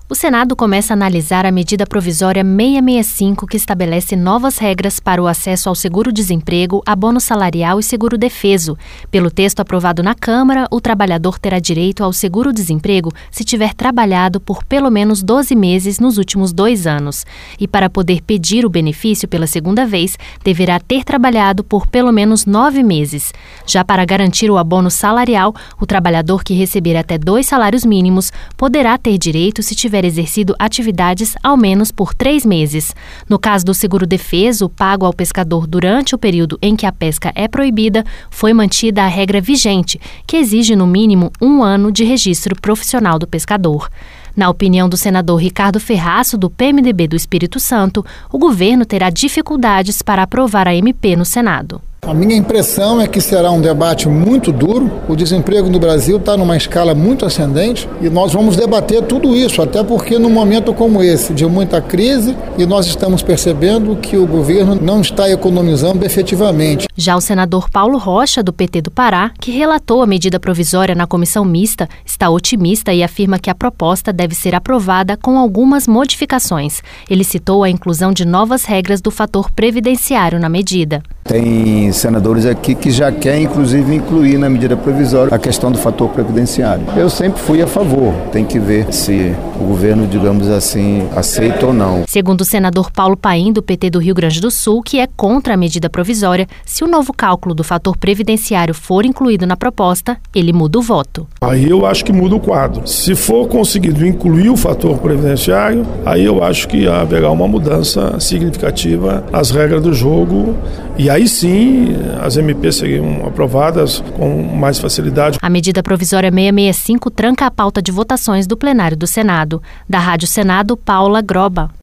O Senado começa a analisar a medida provisória 665, que estabelece novas regras para o acesso ao seguro-desemprego, abono salarial e seguro-defeso. Pelo texto aprovado na Câmara, o trabalhador terá direito ao seguro-desemprego se tiver trabalhado por pelo menos 12 meses nos últimos 2 anos. E para poder pedir o benefício pela segunda vez, deverá ter trabalhado por pelo menos 9 meses. Já para garantir o abono salarial, o trabalhador que receber até 2 salários mínimos poderá ter direito se tiver exercido atividades ao menos por 3 meses. No caso do seguro-defeso, pago ao pescador durante o período em que a pesca é proibida, foi mantida a regra vigente, que exige no mínimo 1 ano de registro profissional do pescador. Na opinião do senador Ricardo Ferraço, do PMDB do Espírito Santo, o governo terá dificuldades para aprovar a MP no Senado. A minha impressão é que será um debate muito duro. O desemprego no Brasil está numa escala muito ascendente e nós vamos debater tudo isso, até porque num momento como esse, de muita crise, e nós estamos percebendo que o governo não está economizando efetivamente. Já o senador Paulo Rocha, do PT do Pará, que relatou a medida provisória na comissão mista, está otimista e afirma que a proposta deve ser aprovada com algumas modificações. Ele citou a inclusão de novas regras do fator previdenciário na medida. Tem senadores aqui que já querem, inclusive, incluir na medida provisória a questão do fator previdenciário. Eu sempre fui a favor, tem que ver se o governo, digamos assim, aceita ou não. Segundo o senador Paulo Paim, do PT do Rio Grande do Sul, que é contra a medida provisória, se o novo cálculo do fator previdenciário for incluído na proposta, ele muda o voto. Aí eu acho que muda o quadro. Se for conseguido incluir o fator previdenciário, aí eu acho que haverá uma mudança significativa nas regras do jogo. E aí sim, as MPs seriam aprovadas com mais facilidade. A medida provisória 665 tranca a pauta de votações do plenário do Senado. Da Rádio Senado, Paula Groba.